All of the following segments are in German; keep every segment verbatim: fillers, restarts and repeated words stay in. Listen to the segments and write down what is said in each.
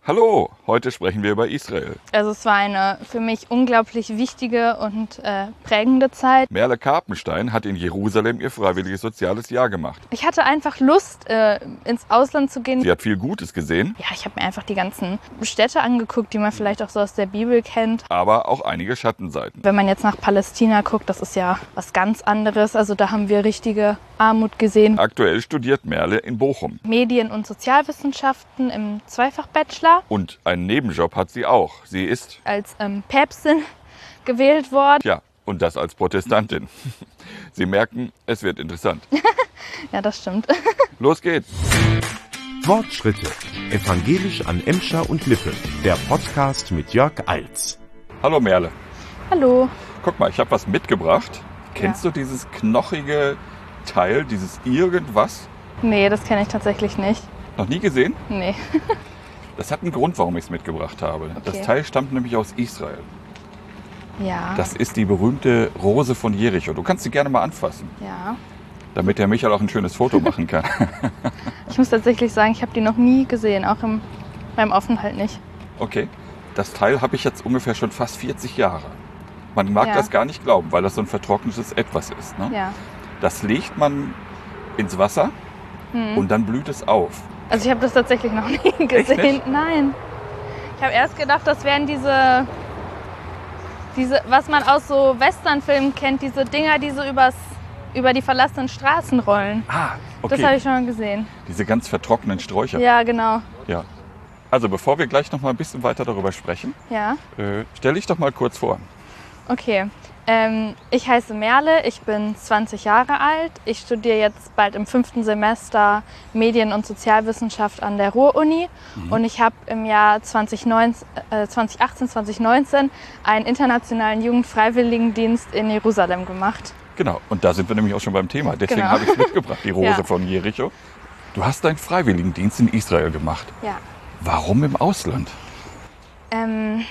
Hallo, heute sprechen wir über Israel. Also es war eine für mich unglaublich wichtige und äh, prägende Zeit. Merle Karpenstein hat in Jerusalem ihr freiwilliges soziales Jahr gemacht. Ich hatte einfach Lust, äh, ins Ausland zu gehen. Sie hat viel Gutes gesehen, Ja, ich habe mir einfach die ganzen Städte angeguckt, die man vielleicht auch so aus der Bibel kennt. aber auch einige Schattenseiten. Wenn man jetzt nach Palästina guckt, das ist ja was ganz anderes. Also da haben wir richtige Armut gesehen. Aktuell studiert Merle in Bochum. Medien- und Sozialwissenschaften im Zweifach-Bachelor. Und einen Nebenjob hat sie auch. Sie ist, Als ähm, Päpstin gewählt worden. ja, und das als Protestantin. Sie merken, es wird interessant. Ja, das stimmt. Los geht's. Fortschritte. Evangelisch an Emscher und Lippe. Der Podcast mit Jörg Alz. Hallo Merle. Hallo. Guck mal, ich habe was mitgebracht. Kennst Ja. du dieses knochige Teil, dieses irgendwas? Nee, das kenne ich tatsächlich nicht. Noch nie gesehen? Nee. Das hat einen Grund, warum ich es mitgebracht habe. Das Okay. Teil stammt nämlich aus Israel. Ja. Das ist die berühmte Rose von Jericho. Du kannst sie gerne mal anfassen, Ja. damit der Michael auch ein schönes Foto machen kann. Ich muss tatsächlich sagen, ich habe die noch nie gesehen, auch im, beim Aufenthalt nicht. Okay, das Teil habe ich jetzt ungefähr schon fast vierzig Jahre. Man mag Ja. das gar nicht glauben, weil das so ein vertrocknetes Etwas ist. Ne? Ja. Das legt man ins Wasser und dann blüht es auf. Also ich habe das tatsächlich noch nie gesehen. nicht? Nein. Ich habe erst gedacht, das wären diese, diese, was man aus so Westernfilmen kennt, diese Dinger, die so übers, über die verlassenen Straßen rollen. Ah, Das habe okay. ich schon mal gesehen. Diese ganz vertrockneten Sträucher. Ja, genau. Ja. Also bevor wir gleich noch mal ein bisschen weiter darüber sprechen, Ja. äh, stell dich doch mal kurz vor. Okay. Ähm, ich heiße Merle, ich bin zwanzig Jahre alt. Ich studiere jetzt bald im fünften Semester Medien- und Sozialwissenschaft an der Ruhr-Uni. Und ich habe im Jahr zwanzig neunzehn, äh, zwanzig achtzehn, zwanzig neunzehn einen internationalen Jugendfreiwilligendienst in Jerusalem gemacht. Genau, und da sind wir nämlich auch schon beim Thema. Deswegen Genau. habe ich es mitgebracht, die Rose Ja. von Jericho. Du hast deinen Freiwilligendienst in Israel gemacht. Ja. Warum im Ausland? Ähm,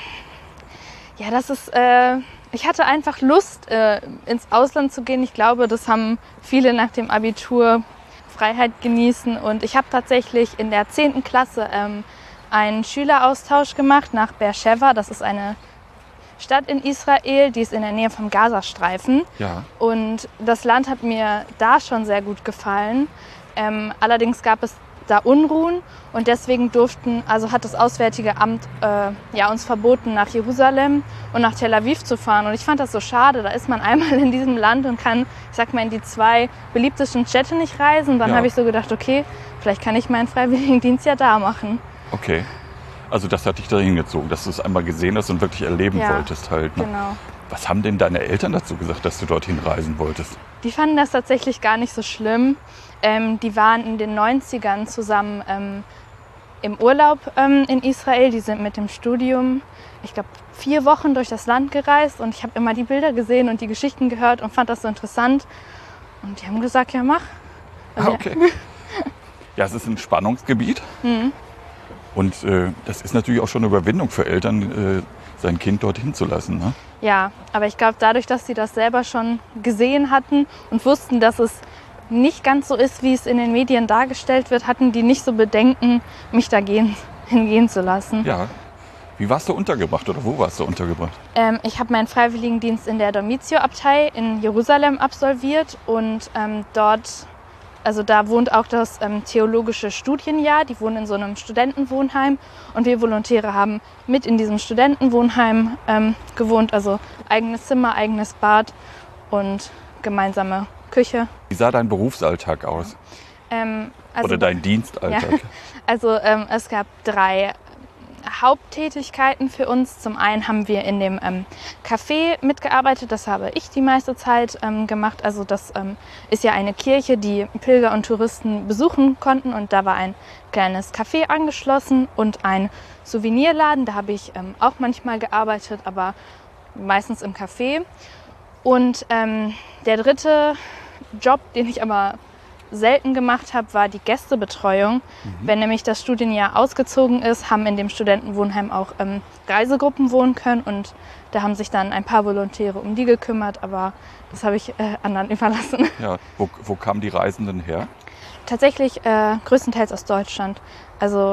ja, das ist. Äh, ich hatte einfach Lust, äh, ins Ausland zu gehen. Ich glaube, das haben viele nach dem Abitur. Freiheit genießen. Und ich habe tatsächlich in der zehnten Klasse ähm, einen Schüleraustausch gemacht nach Beersheva. Das ist eine Stadt in Israel, die ist in der Nähe vom Gazastreifen. Ja. Und das Land hat mir da schon sehr gut gefallen. Ähm, allerdings gab es da Unruhen und deswegen durften, also hat das Auswärtige Amt äh, ja, uns verboten, nach Jerusalem und nach Tel Aviv zu fahren. Und ich fand das so schade. Da ist man einmal in diesem Land und kann, ich sag mal, in die zwei beliebtesten Städte nicht reisen. Dann Ja. habe ich so gedacht, okay, vielleicht kann ich meinen Freiwilligendienst ja da machen. Okay. Also das hat dich dahin gezogen, dass du es einmal gesehen hast und wirklich erleben Ja, wolltest halt. Ne? Genau. Was haben denn deine Eltern dazu gesagt, dass du dorthin reisen wolltest? Die fanden das tatsächlich gar nicht so schlimm. Ähm, die waren in den neunzigern zusammen ähm, im Urlaub ähm, in Israel. Die sind mit dem Studium, ich glaube, vier Wochen durch das Land gereist. Und ich habe immer die Bilder gesehen und die Geschichten gehört und fand das so interessant. Und die haben gesagt, ja, mach. Also, Ah, okay. Ja, es ist ein Spannungsgebiet. Mhm. Und äh, das ist natürlich auch schon eine Überwindung für Eltern, äh, sein Kind dorthin zu lassen. Ne? Ja, aber ich glaube, dadurch, dass sie das selber schon gesehen hatten und wussten, dass es nicht ganz so ist, wie es in den Medien dargestellt wird, hatten die nicht so Bedenken, mich da gehen, hingehen zu lassen. Ja. Wie warst du untergebracht oder wo warst du untergebracht? Ähm, ich habe meinen Freiwilligendienst in der Dormitio-Abtei in Jerusalem absolviert und ähm, dort, also da wohnt auch das ähm, theologische Studienjahr. Die wohnen in so einem Studentenwohnheim und wir Volontäre haben mit in diesem Studentenwohnheim ähm, gewohnt, also eigenes Zimmer, eigenes Bad und gemeinsame Küche. Wie sah dein Berufsalltag aus? Ähm, also, Oder dein Dienstalltag? Ja. Also ähm, es gab drei Haupttätigkeiten für uns. Zum einen haben wir in dem ähm, Café mitgearbeitet, das habe ich die meiste Zeit ähm, gemacht. Also das ähm, ist ja eine Kirche, die Pilger und Touristen besuchen konnten und da war ein kleines Café angeschlossen und ein Souvenirladen. Da habe ich ähm, auch manchmal gearbeitet, aber meistens im Café. Und ähm, der dritte Job, den ich aber selten gemacht habe, war die Gästebetreuung. Mhm. Wenn nämlich das Studienjahr ausgezogen ist, haben in dem Studentenwohnheim auch ähm, Reisegruppen wohnen können und da haben sich dann ein paar Volontäre um die gekümmert, aber das habe ich äh, anderen überlassen. Ja, wo, wo kamen die Reisenden her? Tatsächlich äh, größtenteils aus Deutschland. Also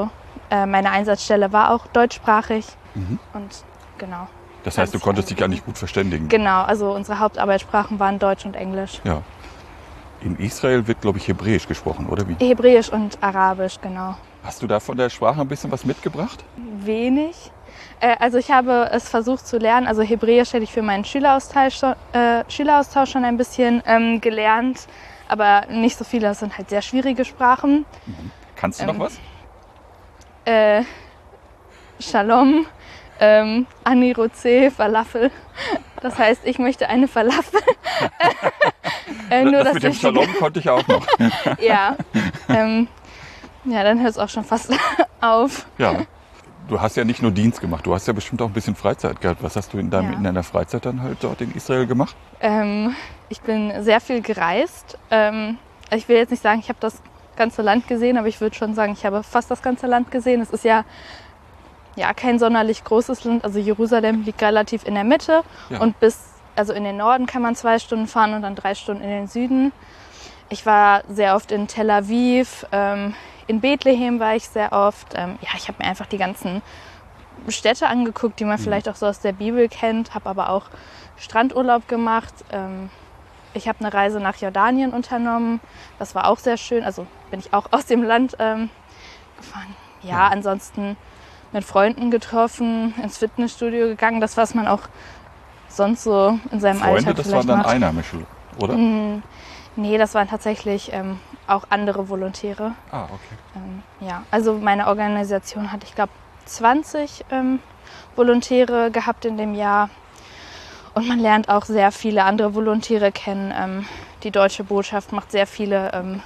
äh, meine Einsatzstelle war auch deutschsprachig. Mhm. Und genau. Das heißt, du konntest dich gar nicht gut verständigen. Genau, also unsere Hauptarbeitssprachen waren Deutsch und Englisch. Ja. In Israel wird, glaube ich, Hebräisch gesprochen, oder wie? Hebräisch und Arabisch, genau. Hast du da von der Sprache ein bisschen was mitgebracht? Wenig. Äh, also ich habe es versucht zu lernen. Also Hebräisch hätte ich für meinen Schüleraustausch schon, äh, Schüleraustausch schon ein bisschen ähm, gelernt. Aber nicht so viele, das sind halt sehr schwierige Sprachen. Mhm. Kannst du ähm, noch was? Äh, Shalom, ähm, Ani Roze, Falafel. Das heißt, ich möchte eine Falafel. äh, nur, das dass mit dem ich Shalom konnte ich auch noch. ja, ähm, ja, dann hört es auch schon fast auf. Ja. Du hast ja nicht nur Dienst gemacht, du hast ja bestimmt auch ein bisschen Freizeit gehabt. Was hast du in, deinem, Ja. in deiner Freizeit dann halt dort in Israel gemacht? Ähm, ich bin sehr viel gereist. Ähm, ich will jetzt nicht sagen, ich habe das ganze Land gesehen, aber ich würde schon sagen, ich habe fast das ganze Land gesehen. Es ist ja, ja kein sonderlich großes Land. Also Jerusalem liegt relativ in der Mitte Ja. und bis, also in den Norden kann man zwei Stunden fahren und dann drei Stunden in den Süden. Ich war sehr oft in Tel Aviv, ähm, in Bethlehem war ich sehr oft. Ähm, ja, ich habe mir einfach die ganzen Städte angeguckt, die man Mhm. vielleicht auch so aus der Bibel kennt, habe aber auch Strandurlaub gemacht. Ähm, ich habe eine Reise nach Jordanien unternommen, das war auch sehr schön. Also bin ich auch aus dem Land ähm, gefahren. Ja, Ja. ansonsten mit Freunden getroffen, ins Fitnessstudio gegangen. Das, was man auch sonst so in seinem Freunde, Alltag das vielleicht waren dann macht. Einheimische, oder? Mm, Nee, das waren tatsächlich ähm, auch andere Volontäre. Ah, okay. Ähm, ja, also meine Organisation hat, ich glaube, zwanzig ähm, Volontäre gehabt in dem Jahr. Und man lernt auch sehr viele andere Volontäre kennen. Ähm, die Deutsche Botschaft macht sehr viele ähm,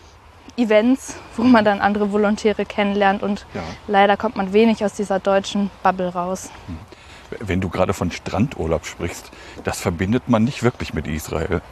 Events, wo man dann andere Volontäre kennenlernt. Und Ja. leider kommt man wenig aus dieser deutschen Bubble raus. Wenn du gerade von Strandurlaub sprichst, das verbindet man nicht wirklich mit Israel.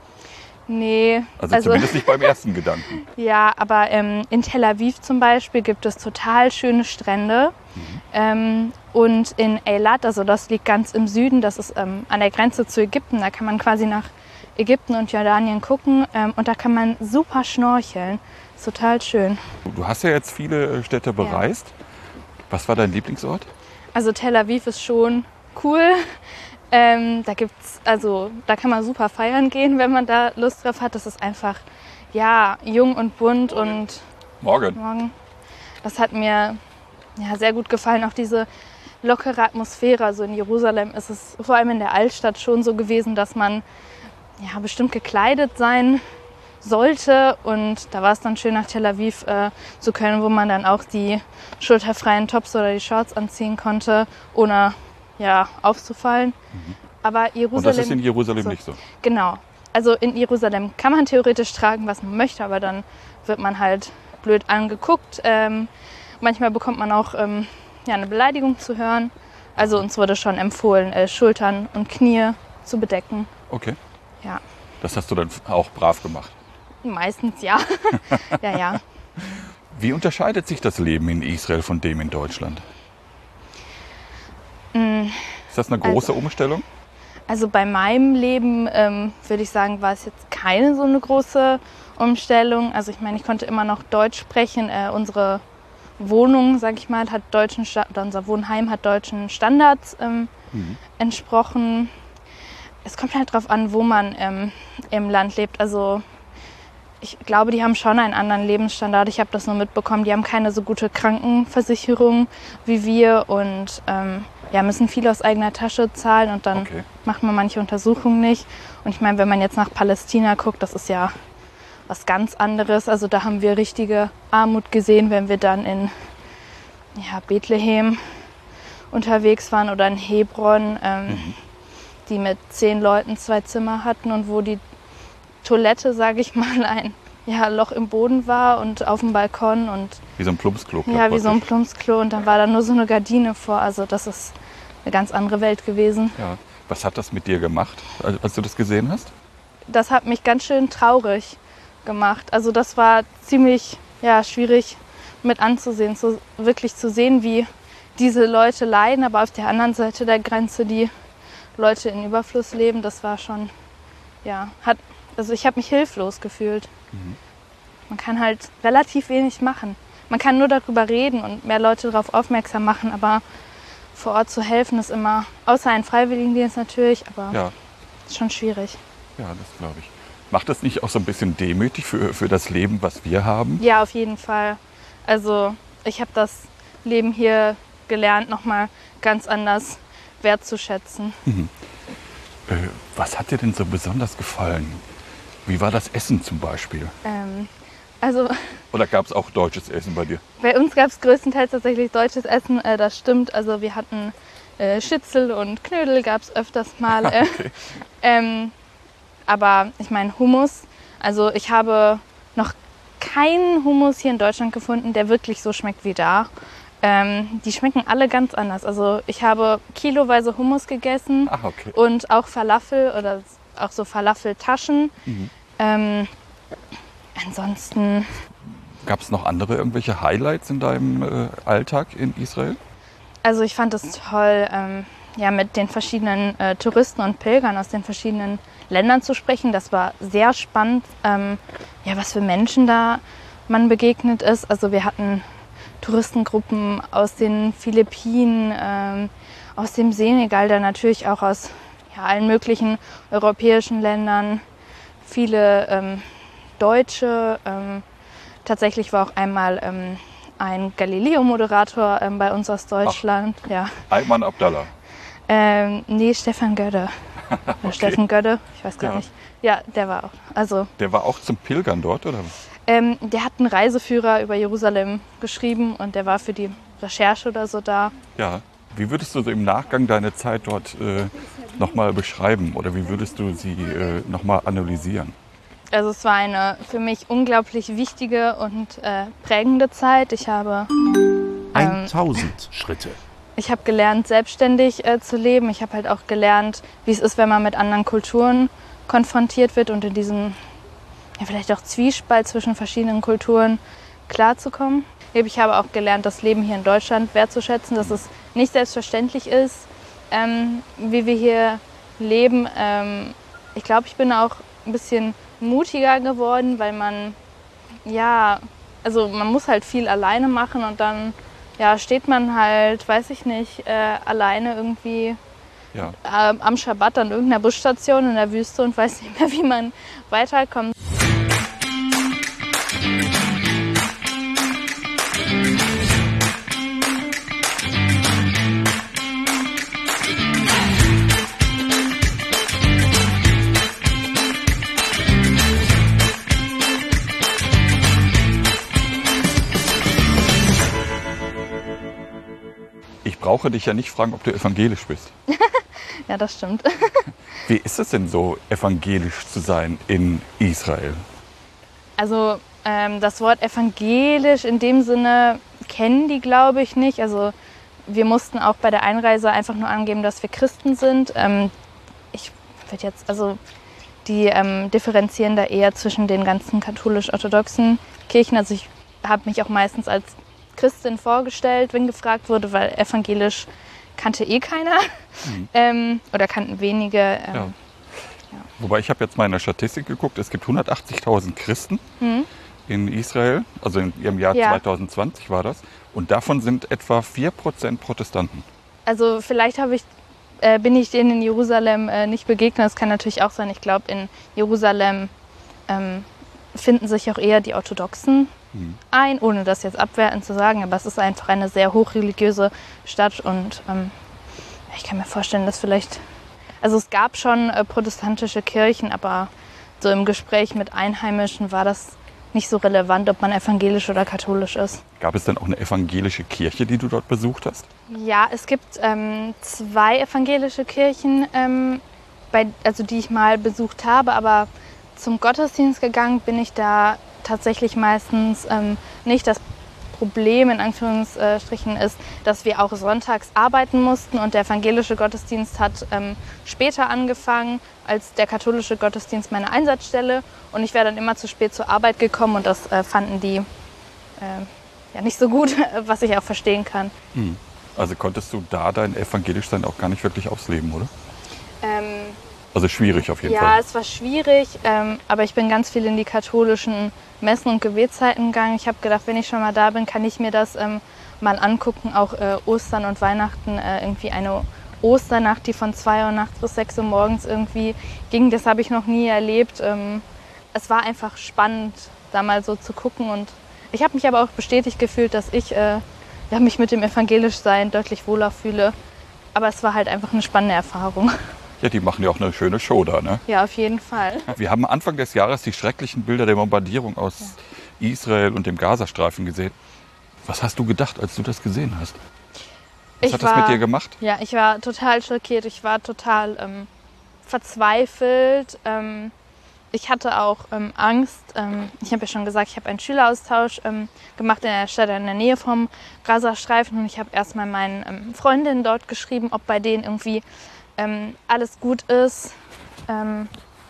Nee, Also, zumindest nicht beim ersten Gedanken. Ja, aber ähm, in Tel Aviv zum Beispiel gibt es total schöne Strände. Mhm. Ähm, und in Eilat, also das liegt ganz im Süden, das ist ähm, an der Grenze zu Ägypten, da kann man quasi nach Ägypten und Jordanien gucken ähm, und da kann man super schnorcheln. Ist total schön. Du hast ja jetzt viele Städte bereist. Was war dein Lieblingsort? Also Tel Aviv ist schon cool. Ähm, da gibt's, also da kann man super feiern gehen, wenn man da Lust drauf hat. Das ist einfach ja jung und bunt und Morgen. morgen. Das hat mir ja, sehr gut gefallen, auch diese lockere Atmosphäre. Also in Jerusalem ist es vor allem in der Altstadt schon so gewesen, dass man ja, bestimmt gekleidet sein sollte. Und da war es dann schön, nach Tel Aviv äh, zu können, wo man dann auch die schulterfreien Tops oder die Shorts anziehen konnte, ohne ja, aufzufallen. Mhm. Aber Jerusalem, Und das ist in Jerusalem so, nicht so? Genau. Also in Jerusalem kann man theoretisch tragen, was man möchte, aber dann wird man halt blöd angeguckt. Ähm, manchmal bekommt man auch ähm, ja, eine Beleidigung zu hören. Also uns wurde schon empfohlen, äh, Schultern und Knie zu bedecken. Okay. Ja, Das hast du dann auch brav gemacht. meistens ja. ja, ja. Wie unterscheidet sich das Leben in Israel von dem in Deutschland? Mm, Ist das eine große Also- Umstellung? Also bei meinem Leben ähm, würde ich sagen, war es jetzt keine so eine große Umstellung. Also ich meine, ich konnte immer noch Deutsch sprechen. Äh, unsere Wohnung, sage ich mal, hat deutschen Sta- oder unser Wohnheim hat deutschen Standards ähm, Mhm. entsprochen. Es kommt halt drauf an, wo man ähm, im Land lebt. Also ich glaube, die haben schon einen anderen Lebensstandard. Ich habe das nur mitbekommen. Die haben keine so gute Krankenversicherung wie wir und ähm, ja, müssen viel aus eigener Tasche zahlen und dann Okay. macht man manche Untersuchungen nicht. Und ich meine, wenn man jetzt nach Palästina guckt, das ist ja was ganz anderes. Also da haben wir richtige Armut gesehen, wenn wir dann in ja, Bethlehem unterwegs waren oder in Hebron, ähm, Mhm. die mit zehn Leuten zwei Zimmer hatten und wo die Toilette, sage ich mal, ein ja, Loch im Boden war und auf dem Balkon und Wie so ein Plumpsklo. ja, wie so ein praktisch. Plumpsklo und dann war da nur so eine Gardine vor. Also das ist eine ganz andere Welt gewesen. Ja. Was hat das mit dir gemacht, als als du das gesehen hast? Das hat mich ganz schön traurig gemacht. Also das war ziemlich ja, schwierig mit anzusehen, so wirklich zu sehen, wie diese Leute leiden, aber auf der anderen Seite der Grenze die Leute in Überfluss leben. Das war schon, ja, hat, also ich habe mich hilflos gefühlt. Mhm. Man kann halt relativ wenig machen. man kann nur darüber reden und mehr Leute darauf aufmerksam machen, aber vor Ort zu helfen ist immer, außer ein Freiwilligendienst natürlich, aber Ja, ist schon schwierig. ja, das glaube ich. Macht das nicht auch so ein bisschen demütig für, für das Leben, was wir haben? Ja, auf jeden Fall. Also ich habe das Leben hier gelernt, nochmal ganz anders wertzuschätzen. Äh, was hat dir denn so besonders gefallen? Wie war das Essen zum Beispiel? Ähm, also Oder gab es auch deutsches Essen bei dir? bei uns gab es größtenteils tatsächlich deutsches Essen, äh, das stimmt. Also wir hatten äh, Schnitzel und Knödel, gab es öfters mal. Äh, Okay. ähm, aber ich meine Hummus, also ich habe noch keinen Hummus hier in Deutschland gefunden, der wirklich so schmeckt wie da. Ähm, die schmecken alle ganz anders. Also ich habe kiloweise Hummus gegessen Ach, okay. und auch Falafel oder auch so Falafeltaschen. Mhm. Ähm, ansonsten, Gab es noch andere irgendwelche Highlights in deinem äh, Alltag in Israel? also ich fand es toll, ähm, ja, mit den verschiedenen äh, Touristen und Pilgern aus den verschiedenen Ländern zu sprechen. Das war sehr spannend, ähm, ja, was für Menschen da man begegnet ist. Also wir hatten Touristengruppen aus den Philippinen, ähm, aus dem Senegal, dann natürlich auch aus ja, allen möglichen europäischen Ländern, viele ähm, Deutsche. Ähm, tatsächlich war auch einmal ähm, ein Galileo-Moderator ähm, bei uns aus Deutschland. Ja. Ayman Abdallah. Ähm, nee, Stefan Gödde. Oder Steffen Gödde, ich weiß gar Ja. nicht. Ja, der war auch. Also, Der war auch zum Pilgern dort, oder? ähm, der hat einen Reiseführer über Jerusalem geschrieben und der war für die Recherche oder so da. Ja. Wie würdest du so im Nachgang deine Zeit dort äh, nochmal beschreiben? Oder wie würdest du sie äh, nochmal analysieren? Also es war eine für mich unglaublich wichtige und äh, prägende Zeit. Ich habe, tausend Schritte. ich habe gelernt, selbstständig äh, zu leben. Ich habe halt auch gelernt, wie es ist, wenn man mit anderen Kulturen konfrontiert wird und in diesem ja, vielleicht auch Zwiespalt zwischen verschiedenen Kulturen klarzukommen. Ich habe auch gelernt, das Leben hier in Deutschland wertzuschätzen, dass es nicht selbstverständlich ist, ähm, wie wir hier leben. Ähm, ich glaube, ich bin auch ein bisschen mutiger geworden, weil man, ja, also man muss halt viel alleine machen und dann ja, steht man halt, weiß ich nicht, äh, alleine irgendwie Ja. äh, am Schabbat an irgendeiner Busstation in der Wüste und weiß nicht mehr, wie man weiterkommt. Ich brauche dich ja nicht fragen, ob du evangelisch bist. Ja, das stimmt. Wie ist es denn so, evangelisch zu sein in Israel? Also ähm, das Wort evangelisch in dem Sinne kennen die, glaube ich, nicht. Also wir mussten auch bei der Einreise einfach nur angeben, dass wir Christen sind. Ähm, ich würde jetzt, also die ähm, differenzieren da eher zwischen den ganzen katholisch-orthodoxen Kirchen. Also ich habe mich auch meistens als Christin vorgestellt, wenn gefragt wurde, weil evangelisch kannte eh keiner Mhm. ähm, oder kannten wenige. Ähm, Ja. Wobei ich habe jetzt mal in der Statistik geguckt, es gibt hundertachtzigtausend Christen Mhm. in Israel, also in, im Jahr Ja. zwanzig zwanzig war das. Und davon sind etwa vier Prozent Protestanten. Also vielleicht habe ich, äh, bin ich denen in Jerusalem äh, nicht begegnet. Das kann natürlich auch sein. Ich glaube, in Jerusalem ähm, finden sich auch eher die Orthodoxen Mhm. ein, ohne das jetzt abwertend zu sagen. Aber es ist einfach eine sehr hochreligiöse Stadt und ähm, ich kann mir vorstellen, dass vielleicht, also es gab schon äh, protestantische Kirchen, aber so im Gespräch mit Einheimischen war das nicht so relevant, ob man evangelisch oder katholisch ist. Gab es denn auch eine evangelische Kirche, die du dort besucht hast? Ja, es gibt ähm, zwei evangelische Kirchen, ähm, bei, also die ich mal besucht habe, aber zum Gottesdienst gegangen bin ich da tatsächlich meistens ähm, nicht. Das Problem in Anführungsstrichen ist, dass wir auch sonntags arbeiten mussten und der evangelische Gottesdienst hat ähm, später angefangen als der katholische Gottesdienst meine Einsatzstelle und ich wäre dann immer zu spät zur Arbeit gekommen und das äh, fanden die äh, ja nicht so gut, was ich auch verstehen kann. Also konntest du da dein Evangelischsein auch gar nicht wirklich ausleben, oder? Ähm, Also schwierig auf jeden Ja, Fall. es war schwierig, ähm, aber ich bin ganz viel in die katholischen Messen und Gebetszeiten gegangen. Ich habe gedacht, wenn ich schon mal da bin, kann ich mir das ähm, mal angucken. Auch äh, Ostern und Weihnachten, äh, irgendwie eine Osternacht, die von zwei Uhr nachts bis sechs Uhr morgens irgendwie ging. Das habe ich noch nie erlebt. Ähm, es war einfach spannend, da mal so zu gucken. Und ich habe mich aber auch bestätigt gefühlt, dass ich äh, ja, mich mit dem Evangelischsein deutlich wohler fühle. Aber es war halt einfach eine spannende Erfahrung. Ja, die machen ja auch eine schöne Show da, ne? Ja, auf jeden Fall. Wir haben Anfang des Jahres die schrecklichen Bilder der Bombardierung aus ja. Israel und dem Gazastreifen gesehen. Was hast du gedacht, als du das gesehen hast? Was ich hat war, das mit dir gemacht? Ja, ich war total schockiert. Ich war total ähm, verzweifelt. Ähm, ich hatte auch ähm, Angst. Ähm, ich habe ja schon gesagt, ich habe einen Schüleraustausch ähm, gemacht in der Stadt in der Nähe vom Gazastreifen. Und ich habe erstmal meinen ähm, Freundinnen dort geschrieben, ob bei denen irgendwie ähm, alles gut ist. Ähm,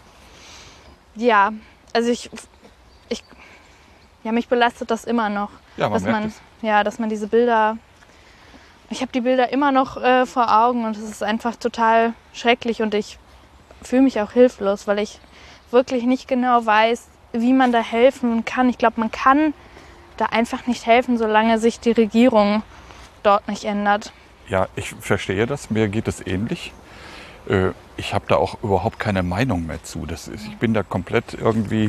ja, also ich, ich, ja, mich belastet das immer noch. Ja, man dass merkt man, es. ja, dass man diese Bilder, ich habe die Bilder immer noch äh, vor Augen und es ist einfach total schrecklich und ich fühle mich auch hilflos, weil ich wirklich nicht genau weiß, wie man da helfen kann. Ich glaube, man kann da einfach nicht helfen, solange sich die Regierung dort nicht ändert. Ja, ich verstehe das. Mir geht es ähnlich. Äh, ich habe da auch überhaupt keine Meinung mehr zu. Das ist, ich bin da komplett irgendwie,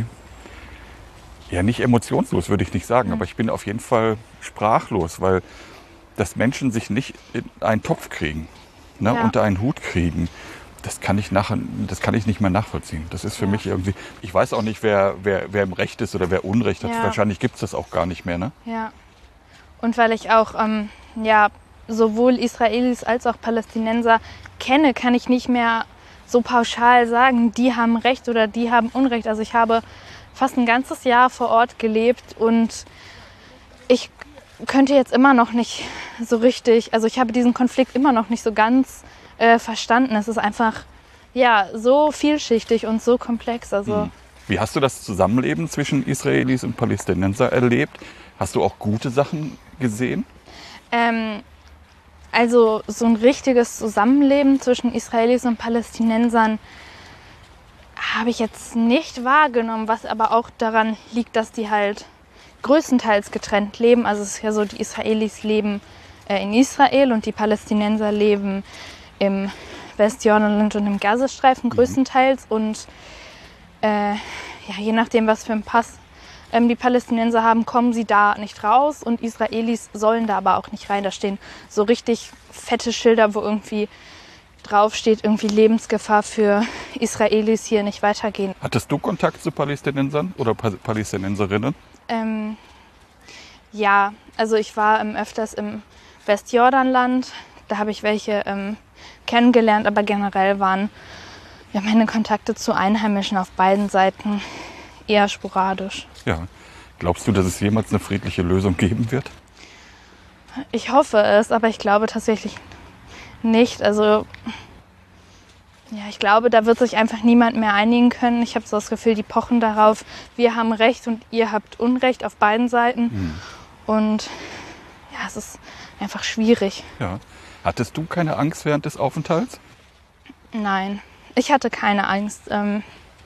ja nicht emotionslos, würde ich nicht sagen, mhm. aber ich bin auf jeden Fall sprachlos, weil dass Menschen sich nicht in einen Topf kriegen, ne, Ja. unter einen Hut kriegen, das kann ich nach, das kann ich nicht mehr nachvollziehen. Das ist für Ja. mich irgendwie, ich weiß auch nicht, wer, wer, wer im Recht ist oder wer Unrecht hat. Ja. Wahrscheinlich gibt es das auch gar nicht mehr, ne? Ja. Und weil ich auch ähm, ja, sowohl Israelis als auch Palästinenser kenne, kann ich nicht mehr so pauschal sagen, die haben Recht oder die haben Unrecht. Also ich habe fast ein ganzes Jahr vor Ort gelebt und ich könnte jetzt immer noch nicht so richtig, also ich habe diesen Konflikt immer noch nicht so ganz äh, verstanden. Es ist einfach ja, so vielschichtig und so komplex. Also, Wie hast du das Zusammenleben zwischen Israelis und Palästinenser erlebt? Hast du auch gute Sachen gesehen? ähm, also so ein richtiges Zusammenleben zwischen Israelis und Palästinensern habe ich jetzt nicht wahrgenommen, was aber auch daran liegt, dass die halt größtenteils getrennt leben. Also es ist ja so, die Israelis leben äh, in Israel und die Palästinenser leben im Westjordanland und im Gazastreifen größtenteils. Und äh, ja, je nachdem, was für einen Pass ähm, die Palästinenser haben, kommen sie da nicht raus und Israelis sollen da aber auch nicht rein. Da stehen so richtig fette Schilder, wo irgendwie draufsteht, irgendwie Lebensgefahr für Israelis hier nicht weitergehen. Hattest du Kontakt zu Palästinensern oder Pa- Palästinenserinnen? Ähm, ja, also ich war ähm, öfters im Westjordanland, da habe ich welche ähm, kennengelernt, aber generell waren ja, meine Kontakte zu Einheimischen auf beiden Seiten eher sporadisch. Ja. Glaubst du, dass es jemals eine friedliche Lösung geben wird? Ich hoffe es, aber ich glaube tatsächlich nicht. Also ja, ich glaube, da wird sich einfach niemand mehr einigen können. Ich habe so das Gefühl, die pochen darauf, wir haben Recht und ihr habt Unrecht auf beiden Seiten. Mhm. Und ja, es ist einfach schwierig. Ja. Hattest du keine Angst während des Aufenthalts? Nein, ich hatte keine Angst. Ähm,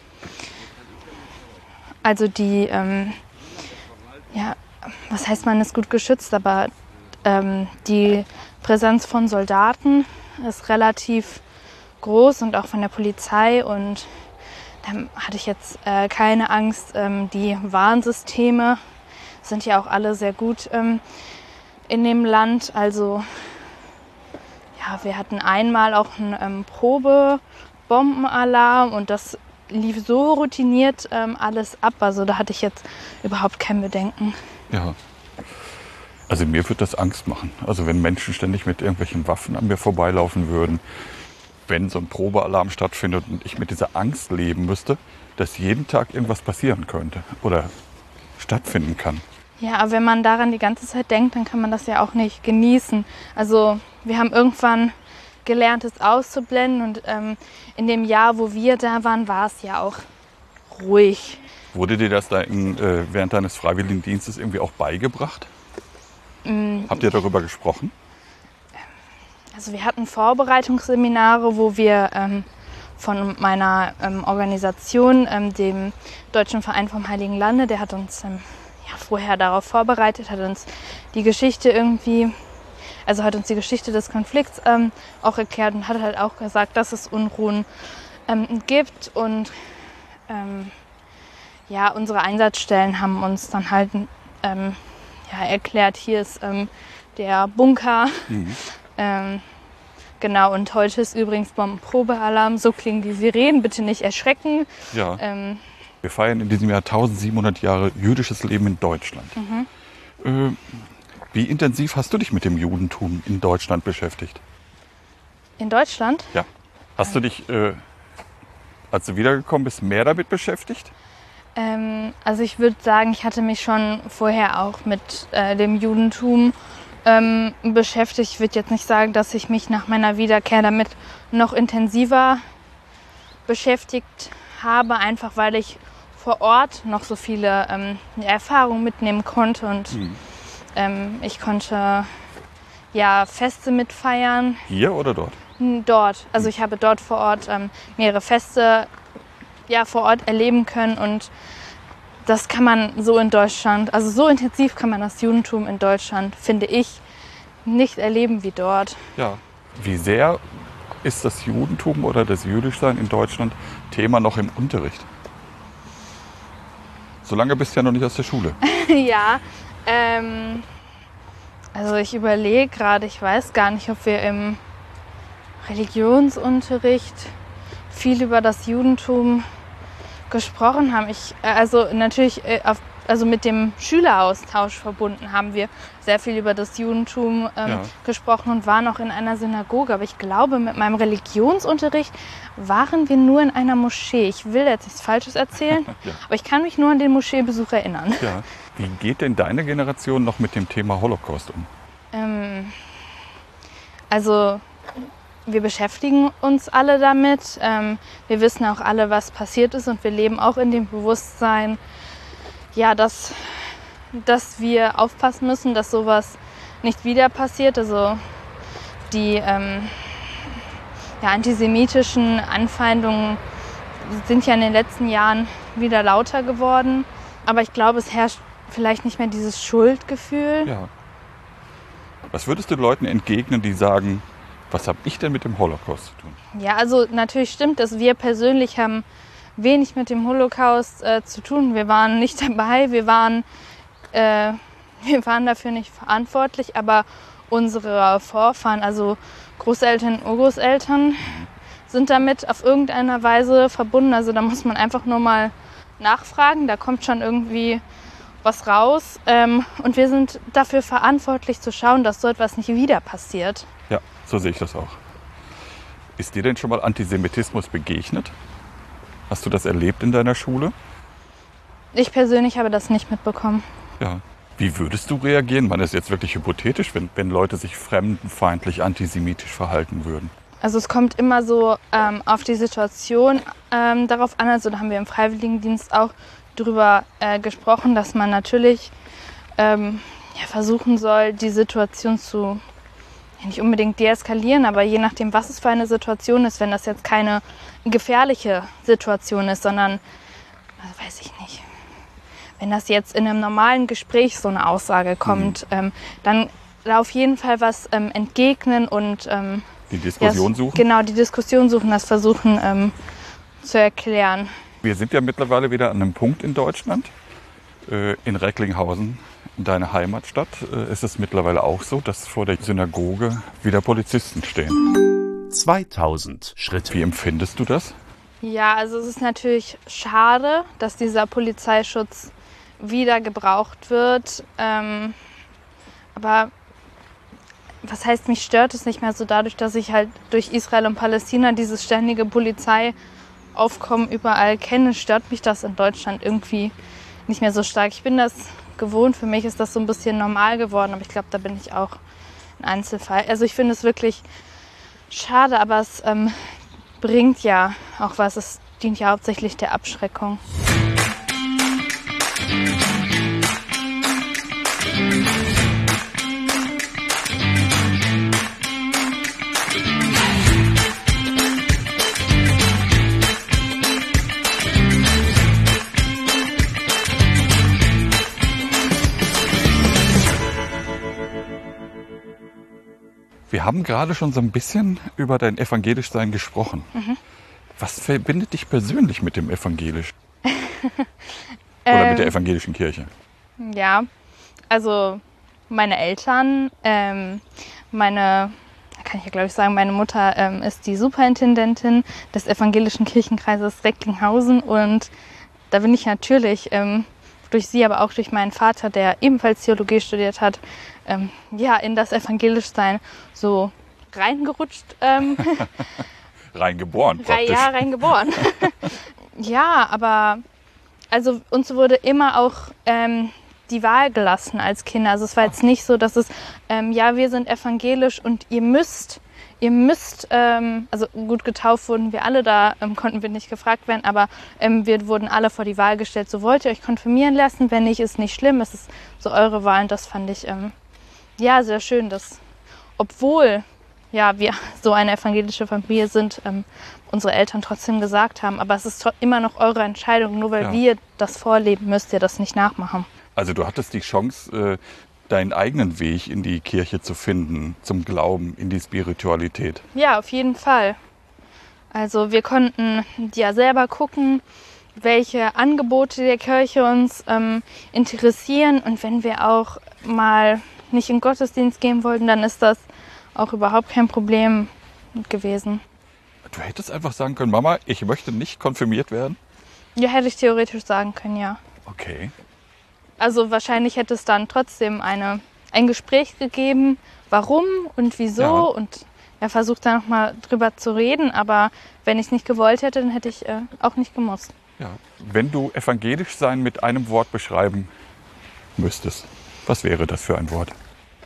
also die, ähm, ja, was heißt, man ist gut geschützt, aber ähm, die Präsenz von Soldaten ist relativ groß und auch von der Polizei und da hatte ich jetzt äh, keine Angst. Ähm, die Warnsysteme sind ja auch alle sehr gut ähm, in dem Land. Also ja, wir hatten einmal auch einen ähm, Probebombenalarm und das lief so routiniert ähm, alles ab. Also da hatte ich jetzt überhaupt kein Bedenken. Ja. Also mir würde das Angst machen. Also wenn Menschen ständig mit irgendwelchen Waffen an mir vorbeilaufen würden, wenn so ein Probealarm stattfindet und ich mit dieser Angst leben müsste, dass jeden Tag irgendwas passieren könnte oder stattfinden kann. Ja, aber wenn man daran die ganze Zeit denkt, dann kann man das ja auch nicht genießen. Also wir haben irgendwann gelernt, es auszublenden und ähm, in dem Jahr, wo wir da waren, war es ja auch ruhig. Wurde dir das da in, äh, während deines Freiwilligendienstes irgendwie auch beigebracht? Mm, Habt ihr darüber gesprochen? Also wir hatten Vorbereitungsseminare, wo wir ähm, von meiner ähm, Organisation, ähm, dem Deutschen Verein vom Heiligen Lande. Der hat uns ähm, ja, vorher darauf vorbereitet, hat uns die Geschichte irgendwie, also hat uns die Geschichte des Konflikts ähm, auch erklärt und hat halt auch gesagt, dass es Unruhen ähm, gibt. Und ähm, ja, unsere Einsatzstellen haben uns dann halt ähm, ja, erklärt, hier ist ähm, der Bunker. Mhm. Ähm, genau, und heute ist übrigens Bombenprobealarm. So klingen die Sirenen, bitte nicht erschrecken. Ja. Ähm, Wir feiern in diesem Jahr tausendsiebenhundert Jahre jüdisches Leben in Deutschland. Mhm. Äh, wie intensiv hast du dich mit dem Judentum in Deutschland beschäftigt? In Deutschland? Ja. Hast du dich, äh, als du wiedergekommen bist, mehr damit beschäftigt? Ähm, also ich würde sagen, ich hatte mich schon vorher auch mit äh, dem Judentum ähm, beschäftigt. Ich würde jetzt nicht sagen, dass ich mich nach meiner Wiederkehr damit noch intensiver beschäftigt habe, einfach weil ich vor Ort noch so viele ähm, Erfahrungen mitnehmen konnte und mhm. ähm, ich konnte ja Feste mitfeiern. Hier oder dort? Dort. Also ich habe dort vor Ort ähm, mehrere Feste ja, vor Ort erleben können und das kann man so in Deutschland, also so intensiv kann man das Judentum in Deutschland, finde ich, nicht erleben wie dort. Ja, wie sehr ist das Judentum oder das Jüdischsein in Deutschland Thema noch im Unterricht? So lange bist du ja noch nicht aus der Schule. Ja, ähm, also ich überlege gerade, ich weiß gar nicht, ob wir im Religionsunterricht viel über das Judentum gesprochen haben. Ich, also natürlich auf, also mit dem Schüleraustausch verbunden haben wir sehr viel über das Judentum ähm, ja. gesprochen und waren auch in einer Synagoge. Aber ich glaube, mit meinem Religionsunterricht waren wir nur in einer Moschee. Ich will jetzt nichts Falsches erzählen, ja. aber ich kann mich nur an den Moscheebesuch erinnern. Ja. Wie geht denn deine Generation noch mit dem Thema Holocaust um? Ähm, also wir beschäftigen uns alle damit. Ähm, wir wissen auch alle, was passiert ist und wir leben auch in dem Bewusstsein, ja, dass, dass wir aufpassen müssen, dass sowas nicht wieder passiert. Also die ähm, ja, antisemitischen Anfeindungen sind ja in den letzten Jahren wieder lauter geworden. Aber ich glaube, es herrscht vielleicht nicht mehr dieses Schuldgefühl. Ja. Was würdest du Leuten entgegnen, die sagen, was habe ich denn mit dem Holocaust zu tun? Ja, also natürlich stimmt es. Wir persönlich haben wenig mit dem Holocaust äh, zu tun. Wir waren nicht dabei, wir waren, äh, wir waren dafür nicht verantwortlich, aber unsere Vorfahren, also Großeltern, Urgroßeltern, mhm. sind damit auf irgendeiner Weise verbunden. Also da muss man einfach nur mal nachfragen, da kommt schon irgendwie was raus. Ähm, und wir sind dafür verantwortlich zu schauen, dass so etwas nicht wieder passiert. Ja, so sehe ich das auch. Ist dir denn schon mal Antisemitismus begegnet? Hast du das erlebt in deiner Schule? Ich persönlich habe das nicht mitbekommen. Ja. Wie würdest du reagieren? Man ist jetzt wirklich hypothetisch, wenn, wenn Leute sich fremdenfeindlich antisemitisch verhalten würden. Also es kommt immer so ähm, auf die Situation ähm, darauf an. Also da haben wir im Freiwilligendienst auch drüber äh, gesprochen, dass man natürlich ähm, ja, versuchen soll, die Situation zu ja, nicht unbedingt deeskalieren, aber je nachdem, was es für eine Situation ist, wenn das jetzt keine gefährliche Situation ist, sondern, also weiß ich nicht, wenn das jetzt in einem normalen Gespräch so eine Aussage kommt, mhm. ähm, dann da auf jeden Fall was ähm, entgegnen und ähm, die Diskussion ja, suchen? Genau, die Diskussion suchen, das versuchen ähm, zu erklären. Wir sind ja mittlerweile wieder an einem Punkt in Deutschland, äh, in Recklinghausen, in deiner Heimatstadt, äh, ist es mittlerweile auch so, dass vor der Synagoge wieder Polizisten stehen. zweitausend Schritte. Wie empfindest du das? Ja, also es ist natürlich schade, dass dieser Polizeischutz wieder gebraucht wird. Ähm, aber was heißt, mich stört es nicht mehr so dadurch, dass ich halt durch Israel und Palästina dieses ständige Polizeiaufkommen überall kenne, stört mich das in Deutschland irgendwie nicht mehr so stark. Ich bin das gewohnt, für mich ist das so ein bisschen normal geworden, aber ich glaube, da bin ich auch ein Einzelfall. Also ich finde es wirklich schade, aber es ähm, bringt ja auch was. Es dient ja hauptsächlich der Abschreckung. haben gerade schon so ein bisschen über dein Evangelischsein gesprochen. Mhm. Was verbindet dich persönlich mit dem Evangelisch? Oder mit der evangelischen Kirche? Ja, also meine Eltern, ähm, meine, kann ich ja glaube ich sagen, meine Mutter ähm, ist die Superintendentin des evangelischen Kirchenkreises Recklinghausen und da bin ich natürlich ähm, durch sie, aber auch durch meinen Vater, der ebenfalls Theologie studiert hat, ähm, ja, in das Evangelischsein so reingerutscht. Ähm, reingeboren praktisch. Ja, reingeboren. Ja, aber also uns wurde immer auch ähm, die Wahl gelassen als Kinder. Also es war jetzt nicht so, dass es, ähm, ja, wir sind evangelisch und ihr müsst, ihr müsst, ähm, also gut, getauft wurden wir alle, da ähm, konnten wir nicht gefragt werden, aber ähm, wir wurden alle vor die Wahl gestellt, so wollt ihr euch konfirmieren lassen, wenn nicht, ist nicht schlimm, es ist so eure Wahl und das fand ich, ähm, ja, sehr schön, dass, obwohl, ja, wir so eine evangelische Familie sind, ähm, unsere Eltern trotzdem gesagt haben, aber es ist immer noch eure Entscheidung, nur weil ja. wir das vorleben, müsst ihr das nicht nachmachen. Also du hattest die Chance, deinen eigenen Weg in die Kirche zu finden, zum Glauben, in die Spiritualität. Ja, auf jeden Fall. Also wir konnten ja selber gucken, welche Angebote der Kirche uns ähm, interessieren und wenn wir auch mal nicht in den Gottesdienst gehen wollten, dann ist das auch überhaupt kein Problem gewesen. Du hättest einfach sagen können, Mama, ich möchte nicht konfirmiert werden? Ja, hätte ich theoretisch sagen können, ja. Okay. Also wahrscheinlich hätte es dann trotzdem eine, ein Gespräch gegeben, warum und wieso Ja. und ja, versucht da nochmal drüber zu reden. Aber wenn ich es nicht gewollt hätte, dann hätte ich äh, auch nicht gemusst. Ja. Wenn du evangelisch sein mit einem Wort beschreiben müsstest, was wäre das für ein Wort?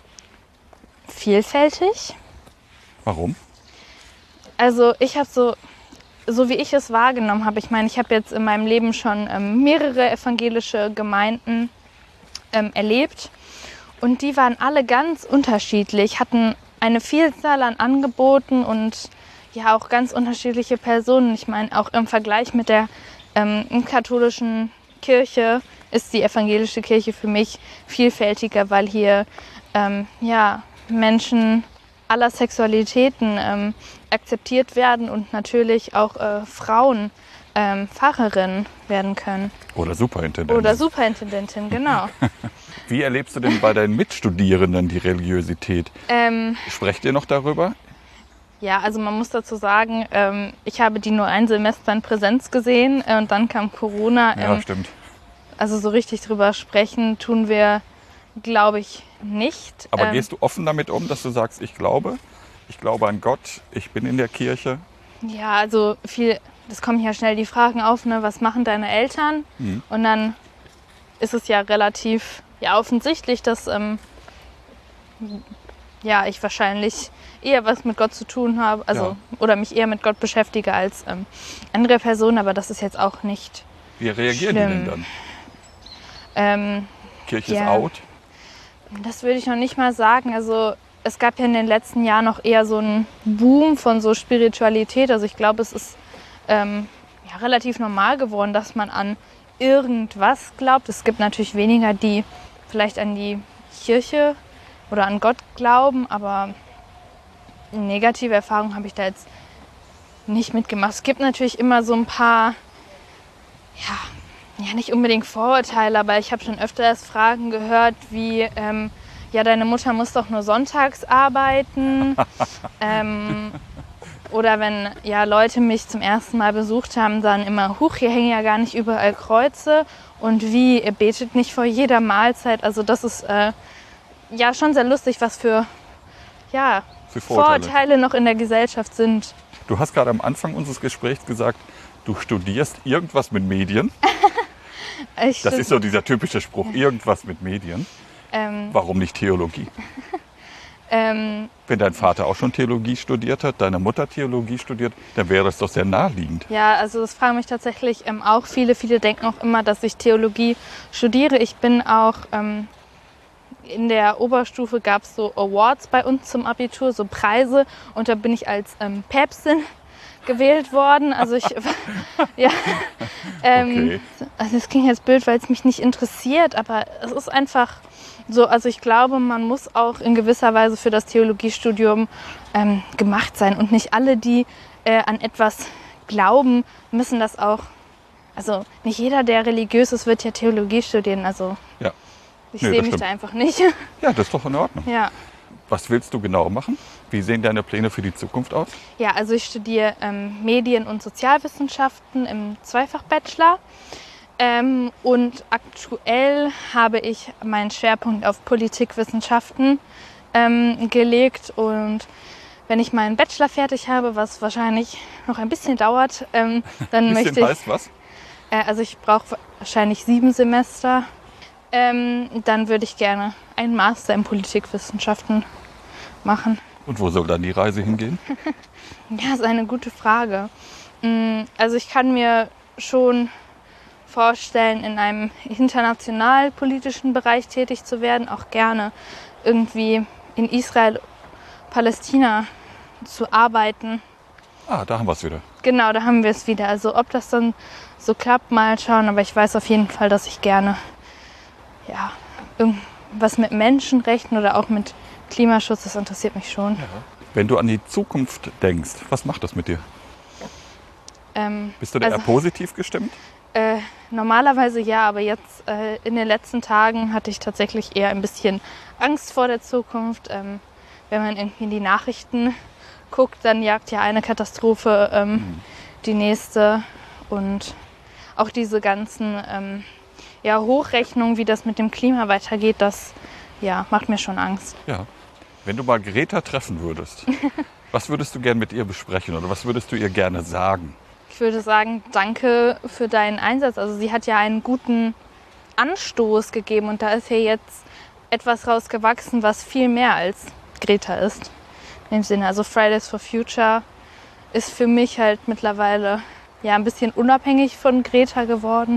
Vielfältig. Warum? Also ich habe so, so wie ich es wahrgenommen habe, ich meine, ich habe jetzt in meinem Leben schon ähm, mehrere evangelische Gemeinden ähm, erlebt und die waren alle ganz unterschiedlich, hatten eine Vielzahl an Angeboten und ja auch ganz unterschiedliche Personen. Ich meine, auch im Vergleich mit der ähm, katholischen Kirche ist die evangelische Kirche für mich vielfältiger, weil hier ähm, ja, Menschen aller Sexualitäten ähm, akzeptiert werden und natürlich auch äh, Frauen ähm, Pfarrerin werden können. Oder Superintendentin. Oder Superintendentin, genau. Wie erlebst du denn bei deinen Mitstudierenden die Religiosität? ähm, Sprecht ihr noch darüber? ja, also man muss dazu sagen, ähm, ich habe die nur ein Semester in Präsenz gesehen äh, und dann kam Corona. Ja, Ähm, stimmt. also so richtig drüber sprechen tun wir, glaube ich, nicht. Aber ähm, gehst du offen damit um, dass du sagst, ich glaube, ich glaube an Gott, ich bin in der Kirche? Ja, also viel, das kommen ja schnell die Fragen auf, ne, was machen deine Eltern? Mhm. Und dann ist es ja relativ ja, offensichtlich, dass ähm, ja, ich wahrscheinlich eher was mit Gott zu tun habe, also Ja. oder mich eher mit Gott beschäftige als ähm, andere Personen, aber das ist jetzt auch nicht. Wie reagieren Schlimm. die denn dann? Ähm, Kirche Ja. ist out? Das würde ich noch nicht mal sagen. Also es gab ja in den letzten Jahren noch eher so einen Boom von so Spiritualität. Also ich glaube, es ist ähm, ja, relativ normal geworden, dass man an irgendwas glaubt. Es gibt natürlich weniger, die vielleicht an die Kirche oder an Gott glauben, aber negative Erfahrungen habe ich da jetzt nicht mitgemacht. Es gibt natürlich immer so ein paar, ja, ja nicht unbedingt Vorurteile, aber ich habe schon öfters Fragen gehört wie, ähm, ja, deine Mutter muss doch nur sonntags arbeiten. ähm, oder wenn ja, Leute mich zum ersten Mal besucht haben, dann immer, huch, hier hängen ja gar nicht überall Kreuze. Und wie, ihr betet nicht vor jeder Mahlzeit. Also das ist äh, ja schon sehr lustig, was für, ja, Für Vorurteile. Vorurteile noch in der Gesellschaft sind. Du hast gerade am Anfang unseres Gesprächs gesagt, du studierst irgendwas mit Medien. Ich Das stud- ist so dieser typische Spruch, irgendwas mit Medien. ähm, Warum nicht Theologie? ähm, Wenn dein Vater auch schon Theologie studiert hat, deine Mutter Theologie studiert, dann wäre das doch sehr naheliegend. Ja, also das fragen mich tatsächlich ähm, auch viele. Viele denken auch immer, dass ich Theologie studiere. Ich bin auch, ähm, in der Oberstufe gab es so Awards bei uns zum Abitur, so Preise. Und da bin ich als ähm, Päpstin gewählt worden. Also ich, ja, ähm, Okay. also es klingt jetzt blöd, weil es mich nicht interessiert, aber es ist einfach so, also ich glaube, man muss auch in gewisser Weise für das Theologiestudium ähm, gemacht sein und nicht alle, die äh, an etwas glauben, müssen das auch, also nicht jeder, der religiös ist, wird ja Theologie studieren, also Ja. ich Nee, sehe das mich stimmt. da einfach nicht. Ja, das ist doch in Ordnung. Ja. Was willst du genau machen? Wie sehen deine Pläne für die Zukunft aus? Ja, also ich studiere ähm, Medien- und Sozialwissenschaften im Zweifach-Bachelor. Ähm, und aktuell habe ich meinen Schwerpunkt auf Politikwissenschaften ähm, gelegt. Und wenn ich meinen Bachelor fertig habe, was wahrscheinlich noch ein bisschen dauert, ähm, dann Bisschen möchte ich, heißt was? äh, also ich brauche wahrscheinlich sieben Semester, ähm, dann würde ich gerne einen Master in Politikwissenschaften machen. Und wo soll dann die Reise hingehen? Ja, ist eine gute Frage. Mm, Also ich kann mir schon vorstellen, in einem international politischen Bereich tätig zu werden, auch gerne irgendwie in Israel, Palästina zu arbeiten. Ah, da haben wir es wieder. Genau, da haben wir es wieder. Also ob das dann so klappt, mal schauen. Aber ich weiß auf jeden Fall, dass ich gerne ja, irgendwas mit Menschenrechten oder auch mit Klimaschutz, das interessiert mich schon. Wenn du an die Zukunft denkst, was macht das mit dir? Ähm, Bist du da also- eher positiv gestimmt? Äh, normalerweise ja, aber jetzt äh, in den letzten Tagen hatte ich tatsächlich eher ein bisschen Angst vor der Zukunft. Ähm, wenn man irgendwie in die Nachrichten guckt, dann jagt ja eine Katastrophe ähm, die nächste. Und auch diese ganzen ähm, ja, Hochrechnungen, wie das mit dem Klima weitergeht, das ja, macht mir schon Angst. Ja. Wenn du mal Greta treffen würdest, was würdest du gern mit ihr besprechen oder was würdest du ihr gerne sagen? Ich würde sagen, danke für deinen Einsatz. Also sie hat ja einen guten Anstoß gegeben und da ist ja jetzt etwas rausgewachsen, was viel mehr als Greta ist. In dem Sinne, also Fridays for Future ist für mich halt mittlerweile ja ein bisschen unabhängig von Greta geworden.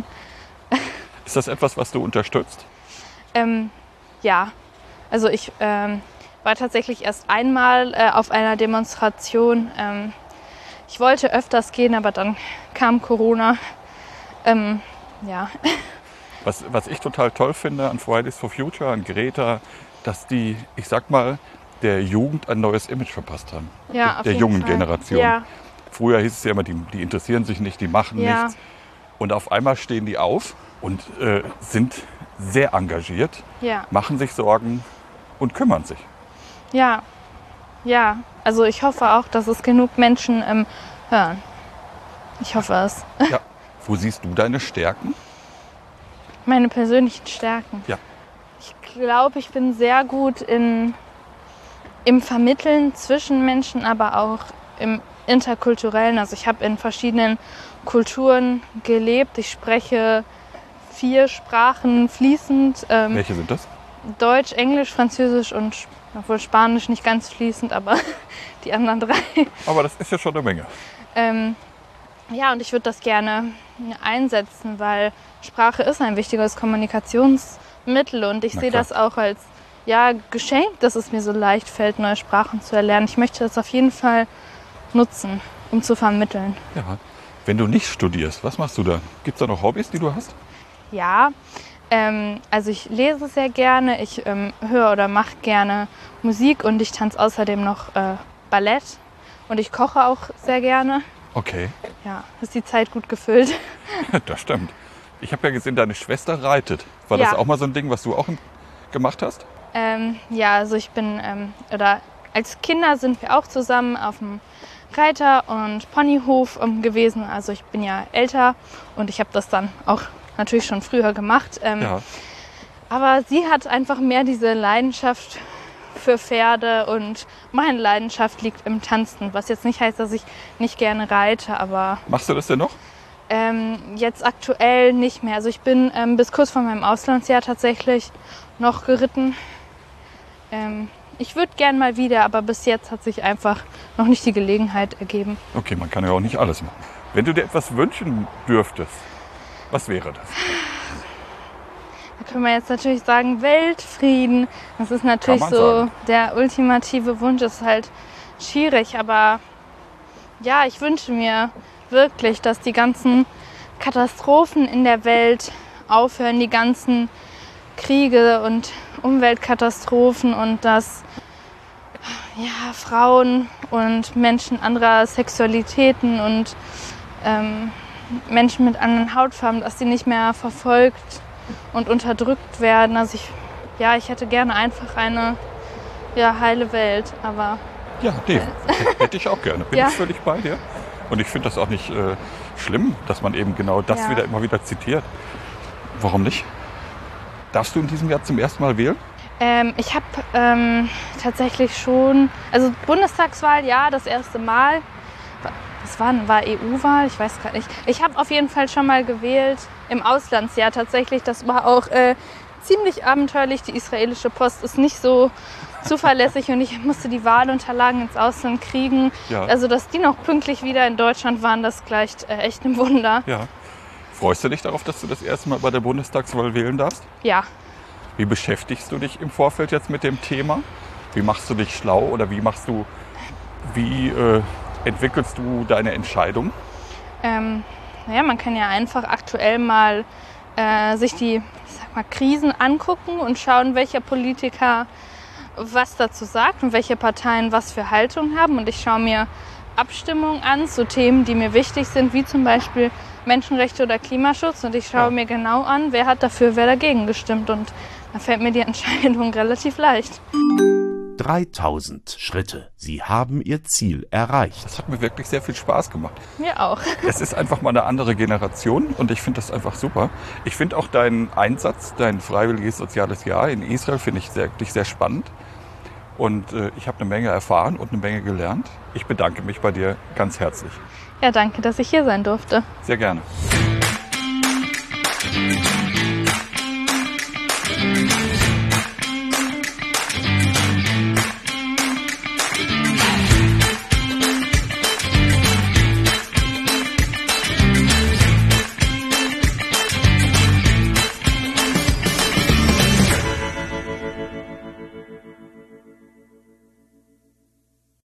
Ist das etwas, was du unterstützt? Ähm, ja, also ich ähm, war tatsächlich erst einmal äh, auf einer Demonstration. Ähm, ich wollte öfters gehen, aber dann kam Corona. Ähm, ja. Was, was ich total toll finde an Fridays for Future, an Greta, dass die, ich sag mal, der Jugend ein neues Image verpasst haben. Ja, der auf der jeden jungen Fall. Generation. Ja, Früher hieß es ja immer, die, die interessieren sich nicht, die machen Ja. nichts. Und auf einmal stehen die auf und äh, sind sehr engagiert, ja, machen sich Sorgen und kümmern sich. ja, ja. Also ich hoffe auch, dass es genug Menschen ähm, hören. Ich hoffe es. Ja. Wo siehst du deine Stärken? Meine persönlichen Stärken. Ja. Ich glaube, ich bin sehr gut in, im Vermitteln zwischen Menschen, aber auch im Interkulturellen. Also ich habe in verschiedenen Kulturen gelebt. Ich spreche vier Sprachen fließend. Ähm, Welche sind das? Deutsch, Englisch, Französisch und obwohl Spanisch nicht ganz fließend, aber die anderen drei. Aber das ist ja schon eine Menge. Ähm, ja, und ich würde das gerne einsetzen, weil Sprache ist ein wichtiges Kommunikationsmittel und ich Na sehe klar. das auch als ja, Geschenk, dass es mir so leicht fällt, neue Sprachen zu erlernen. Ich möchte das auf jeden Fall nutzen, um zu vermitteln. Ja. Wenn du nicht studierst, was machst du da? Gibt es da noch Hobbys, die du hast? Ja, ähm, also ich lese sehr gerne, ich ähm, höre oder mache gerne Musik und ich tanze außerdem noch äh, Ballett und ich koche auch sehr gerne. Okay, Ja, ist die Zeit gut gefüllt. das stimmt. Ich habe ja gesehen, deine Schwester reitet. War Ja. das auch mal so ein Ding, was du auch im- gemacht hast? Ähm, ja, also ich bin, ähm, oder als Kinder sind wir auch zusammen auf dem Reiter- und Ponyhof ähm, gewesen. Also ich bin ja älter und ich habe das dann auch natürlich schon früher gemacht. Ähm, Ja. Aber sie hat einfach mehr diese Leidenschaft für Pferde und meine Leidenschaft liegt im Tanzen. Was jetzt nicht heißt, dass ich nicht gerne reite, aber Machst du das denn noch? ähm, jetzt aktuell nicht mehr. Also ich bin ähm, bis kurz vor meinem Auslandsjahr tatsächlich noch geritten. Ähm, ich würde gern mal wieder, aber bis jetzt hat sich einfach noch nicht die Gelegenheit ergeben. Okay, man kann ja auch nicht alles machen. Wenn du dir etwas wünschen dürftest, was wäre das? Da können wir jetzt natürlich sagen, Weltfrieden. Das ist natürlich Kann man so sagen. der ultimative Wunsch. Ist halt schwierig, aber Ja, ich wünsche mir wirklich, dass die ganzen Katastrophen in der Welt aufhören, die ganzen Kriege und Umweltkatastrophen und dass ja, Frauen und Menschen anderer Sexualitäten und ähm, Menschen mit anderen Hautfarben, dass die nicht mehr verfolgt und unterdrückt werden. Also ich, ja, ich hätte gerne einfach eine ja, heile Welt, aber... Ja, nee, hätte ich auch gerne. Bin Ja. ich völlig bei dir. Und ich finde das auch nicht äh, schlimm, dass man eben genau das Ja. wieder immer wieder zitiert. Warum nicht? Darfst du in diesem Jahr zum ersten Mal wählen? Ähm, ich habe ähm, tatsächlich schon, also Bundestagswahl, ja, das erste Mal. Was war denn, war E U-Wahl? Ich weiß gar nicht. Ich habe auf jeden Fall schon mal gewählt im Auslandsjahr tatsächlich. Das war auch äh, ziemlich abenteuerlich. Die israelische Post ist nicht so zuverlässig und ich musste die Wahlunterlagen ins Ausland kriegen. Ja. Also, dass die noch pünktlich wieder in Deutschland waren, das gleicht äh, echt ein Wunder. Ja. Freust du dich darauf, dass du das erste Mal bei der Bundestagswahl wählen darfst? Ja. Wie beschäftigst du dich im Vorfeld jetzt mit dem Thema? Wie machst du dich schlau oder wie machst du, wie äh, entwickelst du deine Entscheidung? Ähm, naja, man kann ja einfach aktuell mal äh, sich die, ich sag mal, Krisen angucken und schauen, welcher Politiker was dazu sagt und welche Parteien was für Haltung haben. Und ich schaue mir Abstimmungen an zu Themen, die mir wichtig sind, wie zum Beispiel Menschenrechte oder Klimaschutz. Und ich schaue Ja. mir genau an, wer hat dafür, wer dagegen gestimmt. Und da fällt mir die Entscheidung relativ leicht. dreitausend Schritte. Sie haben Ihr Ziel erreicht. Das hat mir wirklich sehr viel Spaß gemacht. Mir auch. Es ist einfach mal eine andere Generation und ich finde das einfach super. Ich finde auch deinen Einsatz, dein freiwilliges soziales Jahr in Israel, finde ich sehr, wirklich sehr spannend. Und äh, ich habe eine Menge erfahren und eine Menge gelernt. Ich bedanke mich bei dir ganz herzlich. Ja, danke, dass ich hier sein durfte. Sehr gerne.